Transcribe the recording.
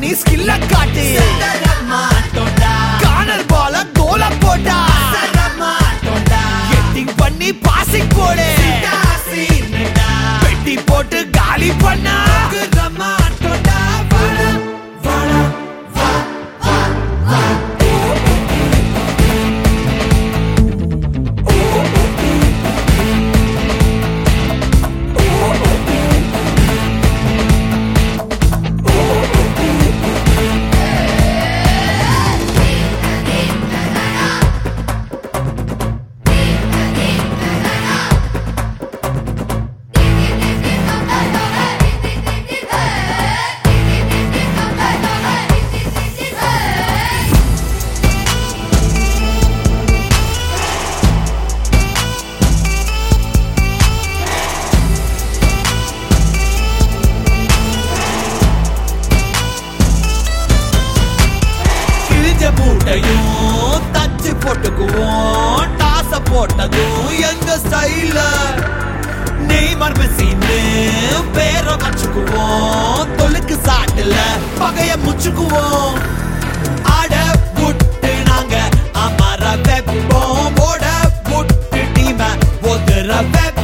நீ ஸ்கில்ல காட்டு காணல் பால கோல போட்டா எட்டிங் பண்ணி பாசிங் போடு பெட்டி போட்டு காலி பண்ணா பூட்டையும் தச்சு போட்டுக்குவோம் டாச போட்டதும் எங்க ஸ்டைல நெய்மர் மெஸ்ஸின்னு பேர வச்சுக்குவோம் தொலுக்கு சாட்டுல பகைய முச்சுக்குவோம் ஆட புட்டு நாங்க அமர வெப்போம் ஓட புட்டு டீம ஒதுர வெப்ப